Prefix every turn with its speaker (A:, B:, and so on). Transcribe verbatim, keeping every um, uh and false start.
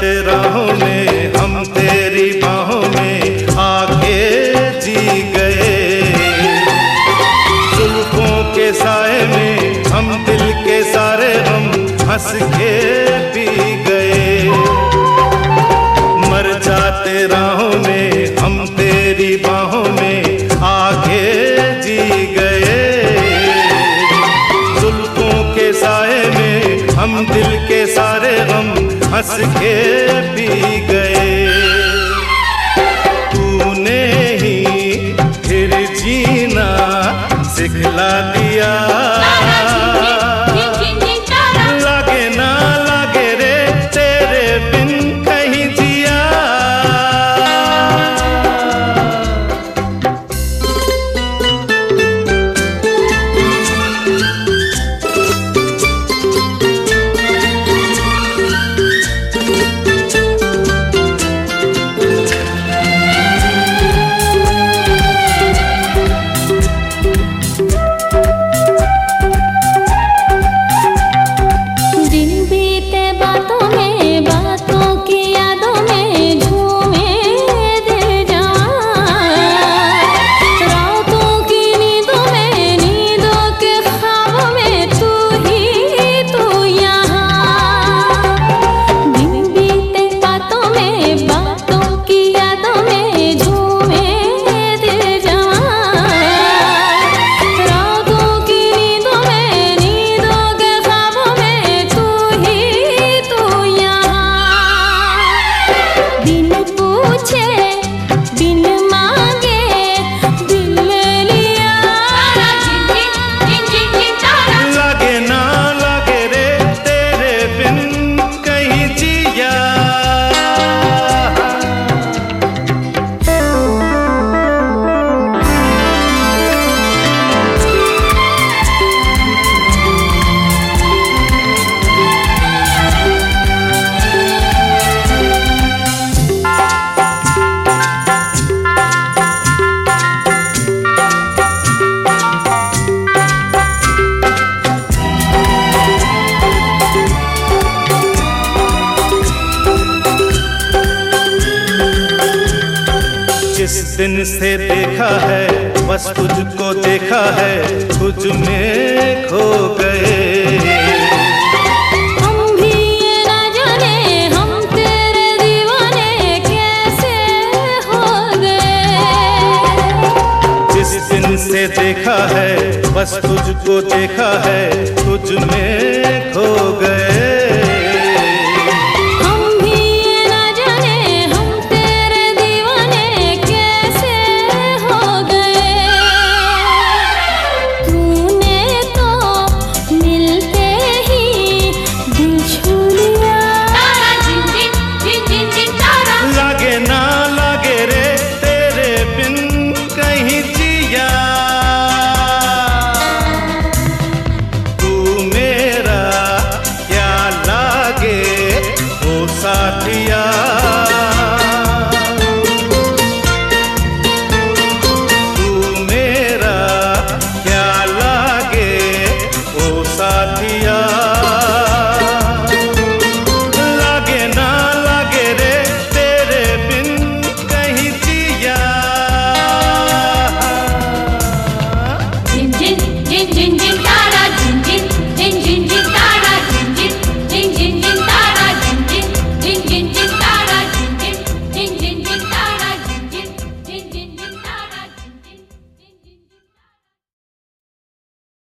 A: जाते राहों में हम तेरी बाहों में आके जी गए। जुल्फों के साए में हम दिल के सारे हम हंस के पी गए। मर जाते राहों में हम तेरी बाहों में आके जी गए। जुल्फों के साए में हम दिल के सारे हम हंस के पी गए। तूने ही फिर जीना सिखला दिया। लागे ना लागे रे तेरे बिन कहीं जिया। जिस दिन से देखा है बस तुझको देखा है तुझ में खो गए।
B: हम भी ये ना जाने हम तेरे दीवाने कैसे हो गए।
A: जिस दिन से देखा है बस तुझको देखा है तुझ में खो गए।